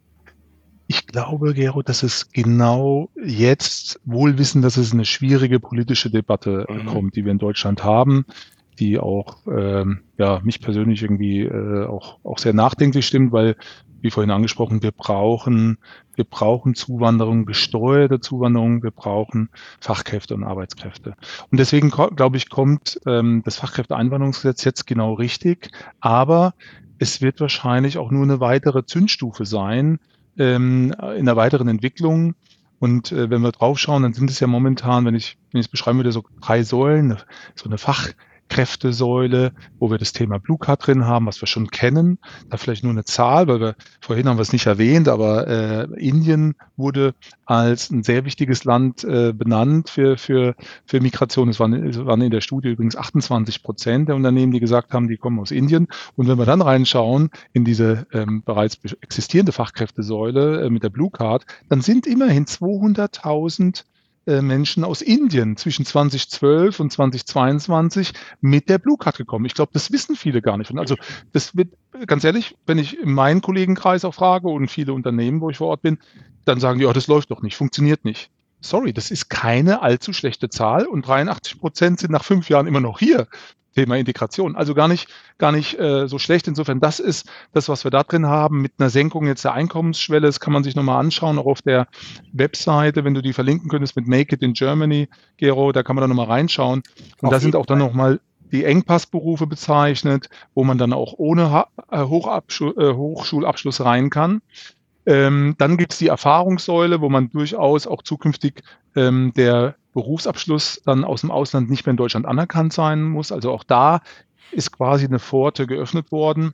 Ich glaube, Gero, dass es genau jetzt, wohl wissen, dass es eine schwierige politische Debatte Mhm. kommt, die wir in Deutschland haben, die auch ähm, ja mich persönlich irgendwie äh, auch auch sehr nachdenklich stimmt, weil, wie vorhin angesprochen, wir brauchen wir brauchen Zuwanderung, gesteuerte Zuwanderung, wir brauchen Fachkräfte und Arbeitskräfte. Und deswegen, glaube ich, kommt ähm, das Fachkräfteeinwanderungsgesetz jetzt genau richtig, aber es wird wahrscheinlich auch nur eine weitere Zündstufe sein ähm, in der weiteren Entwicklung. Und äh, wenn wir draufschauen, dann sind es ja momentan, wenn ich wenn ich es beschreiben würde, so drei Säulen, so eine Fachkräftesäule, wo wir das Thema Blue Card drin haben, was wir schon kennen. Da vielleicht nur eine Zahl, weil wir vorhin haben wir es nicht erwähnt, aber äh, Indien wurde als ein sehr wichtiges Land äh, benannt für für für Migration. Es waren, es waren in der Studie übrigens achtundzwanzig Prozent der Unternehmen, die gesagt haben, die kommen aus Indien. Und wenn wir dann reinschauen in diese ähm, bereits existierende Fachkräftesäule äh, mit der Blue Card, dann sind immerhin zweihunderttausend äh, Menschen aus Indien zwischen zweitausendzwölf und zweitausendzweiundzwanzig mit der Blue Card gekommen. Ich glaube, das wissen viele gar nicht. Und also das wird, ganz ehrlich, wenn ich in meinen Kollegenkreis auch frage und viele Unternehmen, wo ich vor Ort bin, dann sagen die, oh, das läuft doch nicht, funktioniert nicht. Sorry, das ist keine allzu schlechte Zahl und dreiundachtzig Prozent sind nach fünf Jahren immer noch hier. Thema Integration. Also gar nicht, gar nicht äh, so schlecht. Insofern, das ist das, was wir da drin haben, mit einer Senkung jetzt der Einkommensschwelle. Das kann man sich nochmal anschauen, auch auf der Webseite, wenn du die verlinken könntest mit Make It in Germany, Gero, da kann man da nochmal reinschauen. Und Auf da sind jeden auch dann nochmal die Engpassberufe bezeichnet, wo man dann auch ohne ha- äh, Hochabschu- äh, Hochschulabschluss rein kann. Ähm, dann gibt es die Erfahrungssäule, wo man durchaus auch zukünftig ähm, der Berufsabschluss dann aus dem Ausland nicht mehr in Deutschland anerkannt sein muss. Also auch da ist quasi eine Pforte geöffnet worden.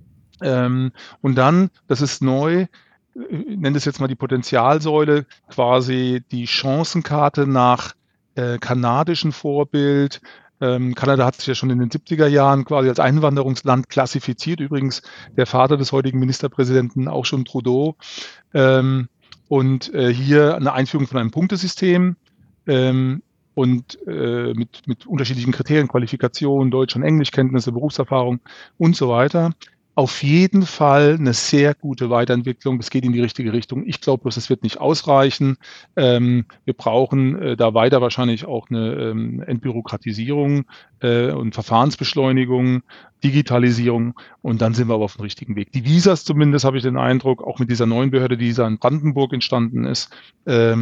Ähm, und dann, das ist neu, ich nenne das jetzt mal die Potenzialsäule, quasi die Chancenkarte nach äh, kanadischem Vorbild. Ähm, Kanada hat sich ja schon in den siebziger Jahren quasi als Einwanderungsland klassifiziert. Übrigens der Vater des heutigen Ministerpräsidenten, auch schon Trudeau. Ähm, und äh, hier eine Einführung von einem Punktesystem ähm, und äh, mit, mit unterschiedlichen Kriterien, Qualifikation, Deutsch- und Englischkenntnisse, Berufserfahrung und so weiter. Auf jeden Fall eine sehr gute Weiterentwicklung. Das geht in die richtige Richtung. Ich glaube bloß, es wird nicht ausreichen. Ähm, wir brauchen äh, da weiter wahrscheinlich auch eine ähm, Entbürokratisierung äh, und Verfahrensbeschleunigung, Digitalisierung. Und dann sind wir aber auf dem richtigen Weg. Die Visas zumindest, habe ich den Eindruck, auch mit dieser neuen Behörde, die da in Brandenburg entstanden ist, ähm,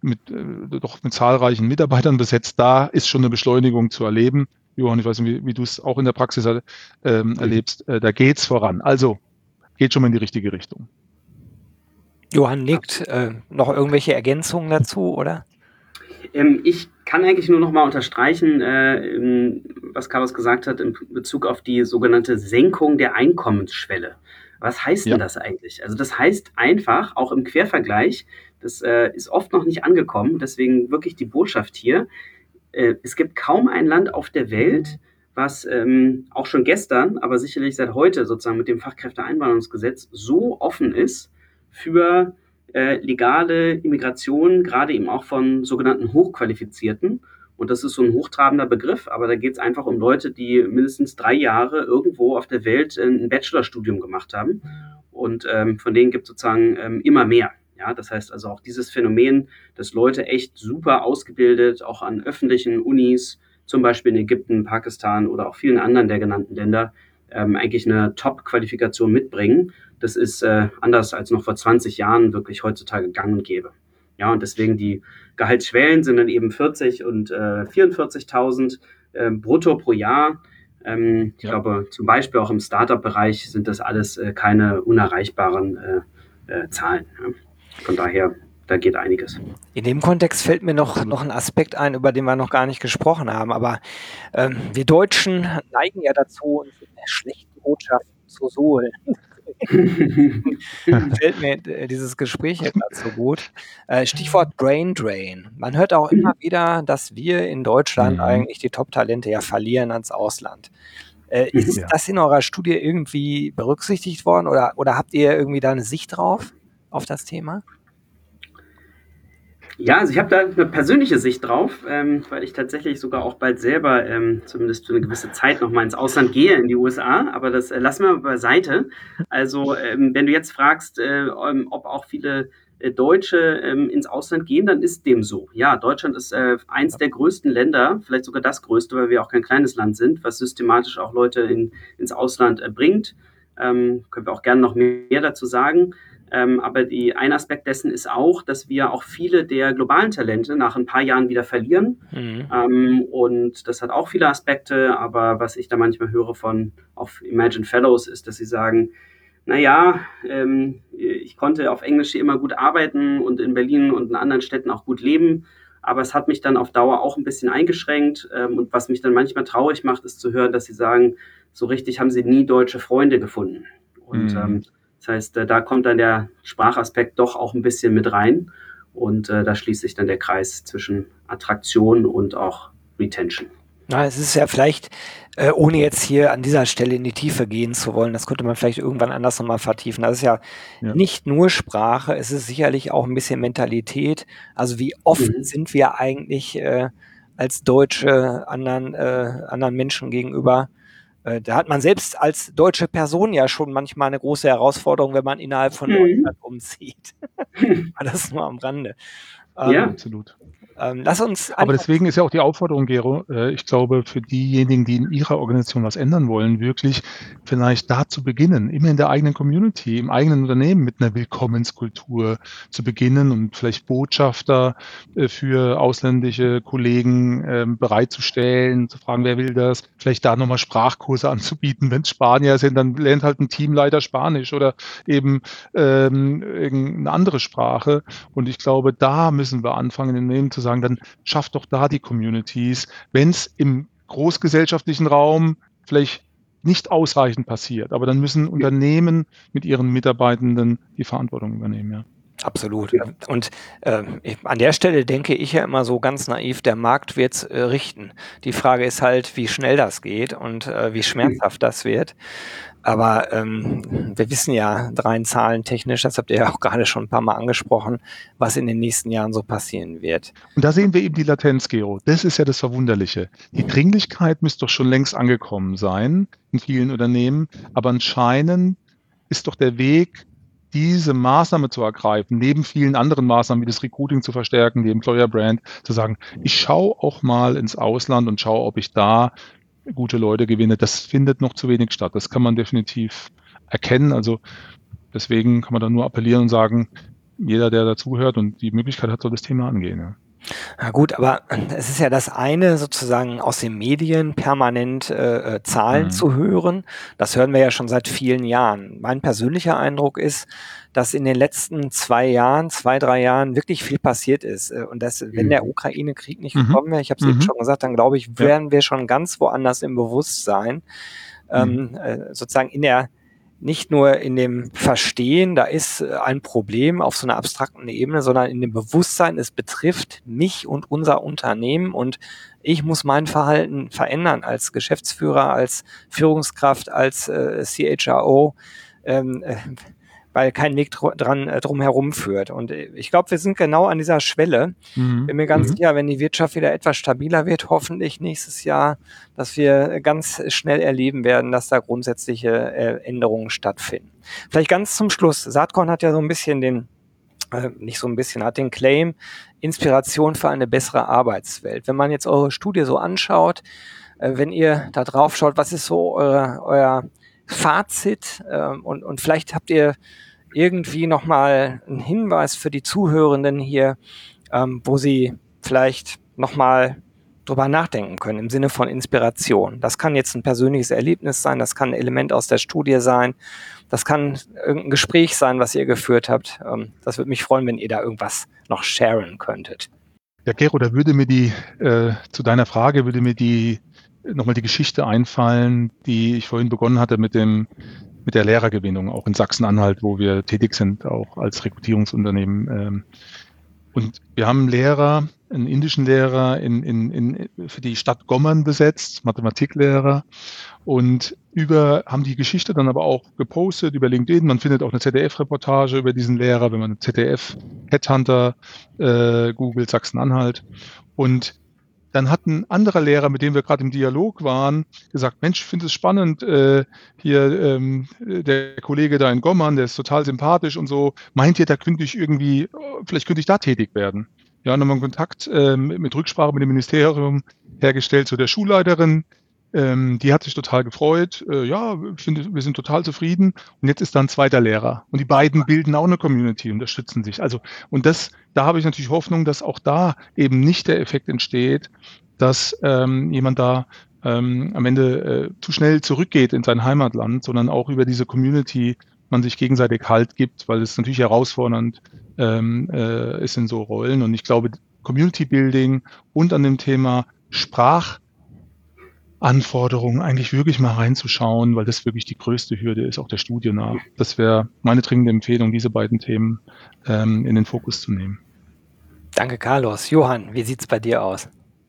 mit, äh, doch mit zahlreichen Mitarbeitern besetzt. Da ist schon eine Beschleunigung zu erleben. Johann, ich weiß nicht, wie, wie du es auch in der Praxis ähm, erlebst. Äh, da geht's voran. Also geht schon mal in die richtige Richtung. Johann nickt. Äh, noch irgendwelche Ergänzungen dazu, oder? Ähm, ich kann eigentlich nur noch mal unterstreichen, äh, was Carlos gesagt hat in Bezug auf die sogenannte Senkung der Einkommensschwelle. Was heißt Ja. denn das eigentlich? Also das heißt einfach, auch im Quervergleich, das äh, ist oft noch nicht angekommen, deswegen wirklich die Botschaft hier, äh, es gibt kaum ein Land auf der Welt, was ähm, auch schon gestern, aber sicherlich seit heute sozusagen mit dem Fachkräfteeinwanderungsgesetz so offen ist für äh, legale Immigration, gerade eben auch von sogenannten Hochqualifizierten. Und das ist so ein hochtrabender Begriff, aber da geht es einfach um Leute, die mindestens drei Jahre irgendwo auf der Welt ein Bachelorstudium gemacht haben. Und ähm, von denen gibt es sozusagen ähm, immer mehr. Ja, das heißt also auch dieses Phänomen, dass Leute echt super ausgebildet, auch an öffentlichen Unis, zum Beispiel in Ägypten, Pakistan oder auch vielen anderen der genannten Länder, ähm, eigentlich eine Top-Qualifikation mitbringen. Das ist äh, anders als noch vor zwanzig Jahren wirklich heutzutage gang und gäbe. Ja, und deswegen die Gehaltsschwellen sind dann eben vierzig und äh, vierundvierzigtausend äh, brutto pro Jahr. Ähm, ich Ja. glaube, zum Beispiel auch im Startup-Bereich sind das alles äh, keine unerreichbaren äh, äh, Zahlen. Ja. Von daher, da geht einiges. In dem Kontext fällt mir noch, noch ein Aspekt ein, über den wir noch gar nicht gesprochen haben. Aber ähm, wir Deutschen neigen ja dazu, uns in der schlechten Botschaft zu suhlen. Fällt mir äh, dieses Gespräch hier gerade so gut. Äh, Stichwort Brain Drain. Man hört auch immer wieder, dass wir in Deutschland Mhm. eigentlich die Top-Talente ja verlieren ans Ausland. Äh, ist Ja. das in eurer Studie irgendwie berücksichtigt worden oder, oder habt ihr irgendwie da eine Sicht drauf, auf das Thema? Ja, also ich habe da eine persönliche Sicht drauf, ähm, weil ich tatsächlich sogar auch bald selber ähm, zumindest für eine gewisse Zeit noch mal ins Ausland gehe, in die U S A, aber das äh, lassen wir beiseite. Also ähm, wenn du jetzt fragst, äh, ob auch viele äh, Deutsche ähm, ins Ausland gehen, dann ist dem so. Ja, Deutschland ist äh, eins der größten Länder, vielleicht sogar das größte, weil wir auch kein kleines Land sind, was systematisch auch Leute in, ins Ausland äh, bringt. Ähm, können wir auch gerne noch mehr dazu sagen. Ähm, aber die, ein Aspekt dessen ist auch, dass wir auch viele der globalen Talente nach ein paar Jahren wieder verlieren. Mhm. Ähm, und das hat auch viele Aspekte. Aber was ich da manchmal höre von auf Imagine Fellows ist, dass sie sagen, naja, ähm, ich konnte auf Englisch hier immer gut arbeiten und in Berlin und in anderen Städten auch gut leben. Aber es hat mich dann auf Dauer auch ein bisschen eingeschränkt. Ähm, und was mich dann manchmal traurig macht, ist zu hören, dass sie sagen, so richtig haben sie nie deutsche Freunde gefunden. Und Mhm. ähm, das heißt, da kommt dann der Sprachaspekt doch auch ein bisschen mit rein und äh, da schließt sich dann der Kreis zwischen Attraktion und auch Retention. Na, es ist ja vielleicht, äh, ohne jetzt hier an dieser Stelle in die Tiefe gehen zu wollen, das könnte man vielleicht irgendwann anders nochmal vertiefen. Das ist ja, Ja. nicht nur Sprache, es ist sicherlich auch ein bisschen Mentalität. Also wie offen Mhm. sind wir eigentlich äh, als Deutsche anderen, äh, anderen Menschen gegenüber? Äh, da hat man selbst als deutsche Person ja schon manchmal eine große Herausforderung, wenn man innerhalb von Mhm. Deutschland umzieht. Aber das nur am Rande. Ähm, Ja. Absolut. ähm, lass uns Aber einfach, deswegen ist ja auch die Aufforderung, Gero, äh, ich glaube, für diejenigen, die in ihrer Organisation was ändern wollen, wirklich vielleicht da zu beginnen, immer in der eigenen Community, im eigenen Unternehmen mit einer Willkommenskultur zu beginnen und vielleicht Botschafter äh, für ausländische Kollegen ähm, bereitzustellen, zu fragen, wer will das, vielleicht da nochmal Sprachkurse anzubieten. Wenn es Spanier sind, dann lernt halt ein Teamleiter Spanisch oder eben ähm, irgendeine andere Sprache. Und ich glaube, da müssen wir anfangen, im Unternehmen zu sagen, dann schafft doch da die Communities, wenn es im großgesellschaftlichen Raum vielleicht nicht ausreichend passiert. Aber dann müssen Unternehmen mit ihren Mitarbeitenden die Verantwortung übernehmen. Ja. absolut. Ja. Und äh, ich, an der Stelle denke ich ja immer so ganz naiv, der Markt wird es äh, richten. Die Frage ist halt, wie schnell das geht und äh, wie schmerzhaft das wird. Aber ähm, wir wissen ja rein zahlentechnisch, das habt ihr ja auch gerade schon ein paar Mal angesprochen, was in den nächsten Jahren so passieren wird. Und da sehen wir eben die Latenz, Gero. Das ist ja das Verwunderliche. Die Dringlichkeit müsste doch schon längst angekommen sein in vielen Unternehmen. Aber anscheinend ist doch der Weg, diese Maßnahme zu ergreifen, neben vielen anderen Maßnahmen wie das Recruiting zu verstärken, die Employer Brand, zu sagen, ich schaue auch mal ins Ausland und schaue, ob ich da gute Leute gewinne. Das findet noch zu wenig statt. Das kann man definitiv erkennen. Also deswegen kann man da nur appellieren und sagen, jeder, der dazuhört und die Möglichkeit hat, soll das Thema angehen. Ja. Na gut, aber es ist ja das eine, sozusagen aus den Medien permanent äh, Zahlen mhm. zu hören. Das hören wir ja schon seit vielen Jahren. Mein persönlicher Eindruck ist, dass in den letzten zwei Jahren, zwei, drei Jahren wirklich viel passiert ist. Und dass, wenn der Ukraine-Krieg nicht Mhm. gekommen wäre, ich habe es Mhm. eben schon gesagt, dann glaube ich, Ja. wären wir schon ganz woanders im Bewusstsein. Ähm, Mhm. äh, sozusagen in der nicht nur in dem Verstehen, da ist ein Problem auf so einer abstrakten Ebene, sondern in dem Bewusstsein, es betrifft mich und unser Unternehmen und ich muss mein Verhalten verändern als Geschäftsführer, als Führungskraft, als äh, C H R O, ähm, äh, weil kein Weg dr- dran äh, drum herum führt. Und ich glaube, wir sind genau an dieser Schwelle. Mhm. Bin mir ganz Mhm. sicher, wenn die Wirtschaft wieder etwas stabiler wird, hoffentlich nächstes Jahr, dass wir ganz schnell erleben werden, dass da grundsätzliche äh, Änderungen stattfinden. Vielleicht ganz zum Schluss. Saatkorn hat ja so ein bisschen den, äh, nicht so ein bisschen, hat den Claim, Inspiration für eine bessere Arbeitswelt. Wenn man jetzt eure Studie so anschaut, äh, wenn ihr da drauf schaut, was ist so euer, euer Fazit äh, und, und vielleicht habt ihr irgendwie nochmal einen Hinweis für die Zuhörenden hier, ähm, wo sie vielleicht nochmal drüber nachdenken können im Sinne von Inspiration. Das kann jetzt ein persönliches Erlebnis sein, das kann ein Element aus der Studie sein, das kann irgendein Gespräch sein, was ihr geführt habt. Ähm, das würde mich freuen, wenn ihr da irgendwas noch sharen könntet. Ja, Gero, da würde mir die, äh, zu deiner Frage, würde mir die nochmal die Geschichte einfallen, die ich vorhin begonnen hatte mit dem, mit der Lehrergewinnung, auch in Sachsen-Anhalt, wo wir tätig sind, auch als Rekrutierungsunternehmen. Ähm, und wir haben einen Lehrer, einen indischen Lehrer in, in, in, für die Stadt Gommern besetzt, Mathematiklehrer. Und über, haben die Geschichte dann aber auch gepostet über LinkedIn. Man findet auch eine Z D F-Reportage über diesen Lehrer, wenn man Z D F-Headhunter äh, googelt, Sachsen-Anhalt. Und dann hat ein anderer Lehrer, mit dem wir gerade im Dialog waren, gesagt, Mensch, ich finde es spannend, äh, hier ähm, der Kollege da in Gommern, der ist total sympathisch und so, meint ihr, da könnte ich irgendwie, vielleicht könnte ich da tätig werden. Ja, und dann haben wir Kontakt äh, mit Rücksprache mit dem Ministerium hergestellt zu der Schulleiterin. Ähm, die hat sich total gefreut. Äh, ja, ich finde, wir sind total zufrieden. Und jetzt ist da ein zweiter Lehrer. Und die beiden bilden auch eine Community, unterstützen sich. Also, und das, da habe ich natürlich Hoffnung, dass auch da eben nicht der Effekt entsteht, dass ähm, jemand da ähm, am Ende äh, zu schnell zurückgeht in sein Heimatland, sondern auch über diese Community man sich gegenseitig Halt gibt, weil es natürlich herausfordernd ähm, äh, ist in so Rollen. Und ich glaube, Community Building und an dem Thema Sprach Anforderungen eigentlich wirklich mal reinzuschauen, weil das wirklich die größte Hürde ist, auch der Studie nach. Das wäre meine dringende Empfehlung, diese beiden Themen ähm, in den Fokus zu nehmen. Danke, Carlos. Johann, wie sieht's bei dir aus?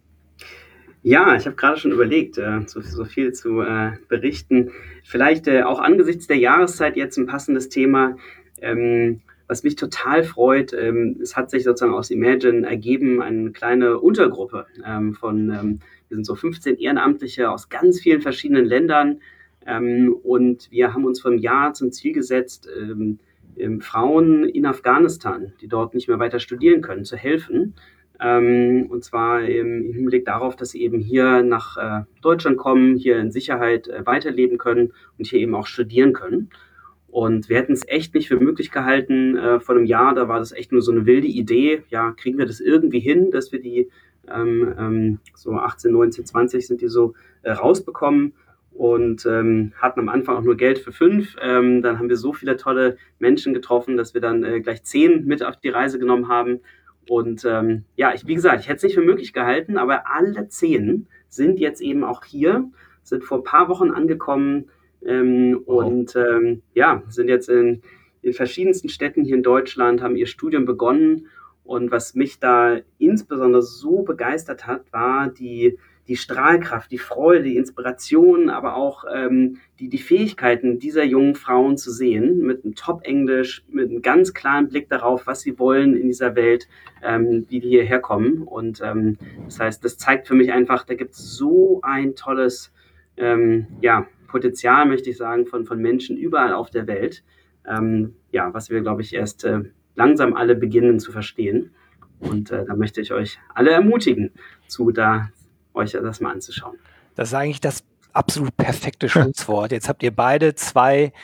Ja, ich habe gerade schon überlegt, äh, so, so viel zu äh, berichten. Vielleicht äh, auch angesichts der Jahreszeit jetzt ein passendes Thema. Ähm, was mich total freut, ähm, es hat sich sozusagen aus Imagine ergeben, eine kleine Untergruppe ähm, von, ähm, wir sind so fünfzehn Ehrenamtliche aus ganz vielen verschiedenen Ländern ähm, und wir haben uns vor einem Jahr zum Ziel gesetzt, ähm, ähm, Frauen in Afghanistan, die dort nicht mehr weiter studieren können, zu helfen. Ähm, und zwar im Hinblick darauf, dass sie eben hier nach äh, Deutschland kommen, hier in Sicherheit äh, weiterleben können und hier eben auch studieren können. Und wir hätten es echt nicht für möglich gehalten äh, vor einem Jahr, da war das echt nur so eine wilde Idee. Ja, kriegen wir das irgendwie hin, dass wir die ähm, ähm, so achtzehn, neunzehn, zwanzig sind die so äh, rausbekommen und ähm, hatten am Anfang auch nur Geld für fünf. Ähm, dann haben wir so viele tolle Menschen getroffen, dass wir dann äh, gleich zehn mit auf die Reise genommen haben. Und ähm, ja, ich, wie gesagt, ich hätte es nicht für möglich gehalten, aber alle zehn sind jetzt eben auch hier, sind vor ein paar Wochen angekommen ähm, wow. und ähm, ja, sind jetzt in, in verschiedensten Städten hier in Deutschland, haben ihr Studium begonnen. Und was mich da insbesondere so begeistert hat, war die, die Strahlkraft, die Freude, die Inspiration, aber auch ähm, die, die Fähigkeiten dieser jungen Frauen zu sehen, mit einem Top-Englisch, mit einem ganz klaren Blick darauf, was sie wollen in dieser Welt, ähm, wie die hierher kommen. Und ähm, das heißt, das zeigt für mich einfach, da gibt es so ein tolles ähm, ja, Potenzial, möchte ich sagen, von, von Menschen überall auf der Welt, ähm, ja, was wir, glaube ich, erst äh, langsam alle beginnen zu verstehen. Und äh, da möchte ich euch alle ermutigen, zu da euch das mal anzuschauen. Das ist eigentlich das absolut perfekte Schlusswort. Jetzt habt ihr beide zwei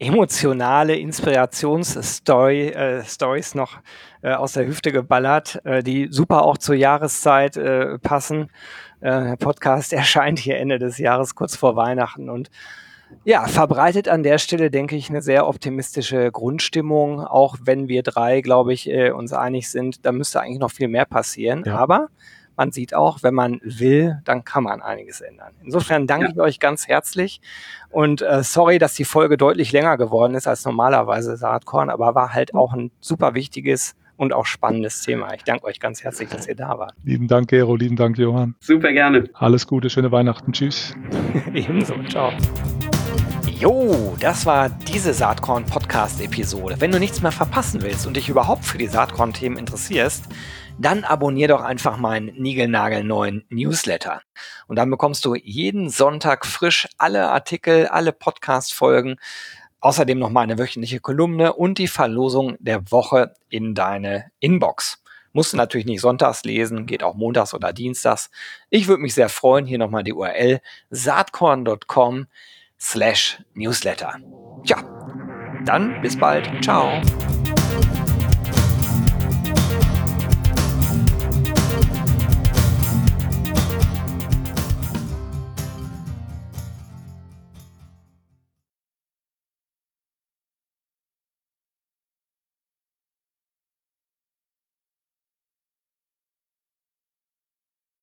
emotionale Inspirationsstory, äh, Stories noch äh, aus der Hüfte geballert, äh, die super auch zur Jahreszeit äh, passen. Äh, der Podcast erscheint hier Ende des Jahres, kurz vor Weihnachten und ja, verbreitet an der Stelle, denke ich, eine sehr optimistische Grundstimmung, auch wenn wir drei, glaube ich, äh, uns einig sind, da müsste eigentlich noch viel mehr passieren. Ja. Aber man sieht auch, wenn man will, dann kann man einiges ändern. Insofern danke Ja. ich euch ganz herzlich und äh, sorry, dass die Folge deutlich länger geworden ist als normalerweise Saatkorn, aber war halt auch ein super wichtiges und auch spannendes Thema. Ich danke euch ganz herzlich, dass ihr da wart. Lieben Dank, Gero, lieben Dank, Johann. Super gerne. Alles Gute, schöne Weihnachten. Tschüss. Ebenso, ciao. Jo, das war diese Saatkorn-Podcast-Episode. Wenn du nichts mehr verpassen willst und dich überhaupt für die Saatkorn-Themen interessierst, dann abonnier doch einfach meinen niegelnagelneuen Newsletter. Und dann bekommst du jeden Sonntag frisch alle Artikel, alle Podcast-Folgen, außerdem noch meine wöchentliche Kolumne und die Verlosung der Woche in deine Inbox. Musst du natürlich nicht sonntags lesen, geht auch montags oder dienstags. Ich würde mich sehr freuen, hier nochmal die U R L saatkorn punkt com slash newsletter. Tja, dann bis bald. Ciao.